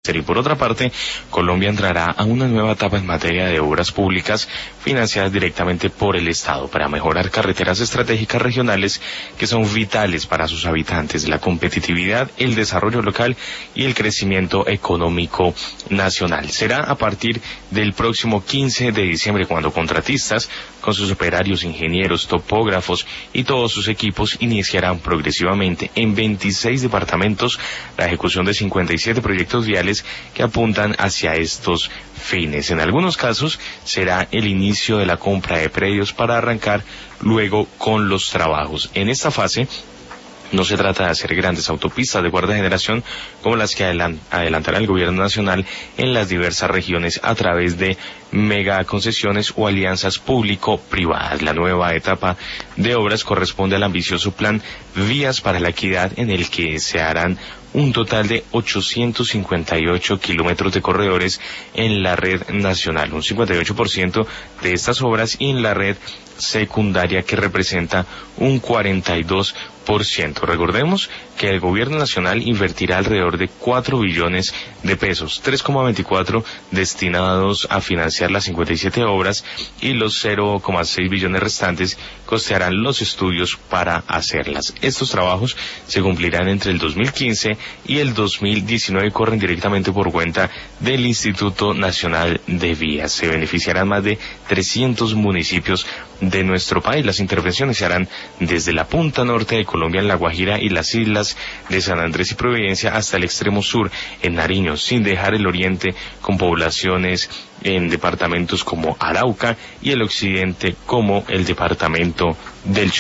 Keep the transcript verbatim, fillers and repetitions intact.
Y por otra parte, Colombia entrará a una nueva etapa en materia de obras públicas financiadas directamente por el Estado para mejorar carreteras estratégicas regionales que son vitales para sus habitantes, la competitividad, el desarrollo local y el crecimiento económico nacional. Será a partir del próximo quince de diciembre cuando contratistas, con sus operarios, ingenieros, topógrafos y todos sus equipos, iniciarán progresivamente en veintiséis departamentos la ejecución de cincuenta y siete proyectos viales que apuntan hacia estos fines. En algunos casos será el inicio de la compra de predios para arrancar luego con los trabajos. En esta fase no se trata de hacer grandes autopistas de cuarta generación como las que adelantará el gobierno nacional en las diversas regiones a través de mega concesiones o alianzas público-privadas. La nueva etapa de obras corresponde al ambicioso plan Vías para la Equidad, en el que se harán un total de ochocientos cincuenta y ocho kilómetros de corredores en la red nacional, un cincuenta y ocho por ciento de estas obras, y en la red secundaria, que representa un cuarenta y dos por ciento. Recordemos que el gobierno nacional invertirá alrededor de cuatro billones de pesos, tres coma veinticuatro destinados a financiar las cincuenta y siete obras, y los cero coma seis billones restantes costearán los estudios para hacerlas. Estos trabajos se cumplirán entre el dos mil quince y el dos mil diecinueve y corren directamente por cuenta del Instituto Nacional de Vías. Se beneficiarán más de trescientos municipios de nuestro país. Las intervenciones se harán desde la punta norte de Colombia, en La Guajira y las islas de San Andrés y Providencia, hasta el extremo sur, en Nariño, sin dejar el oriente, con poblaciones en departamentos como Arauca, y el occidente como el departamento del Chocó.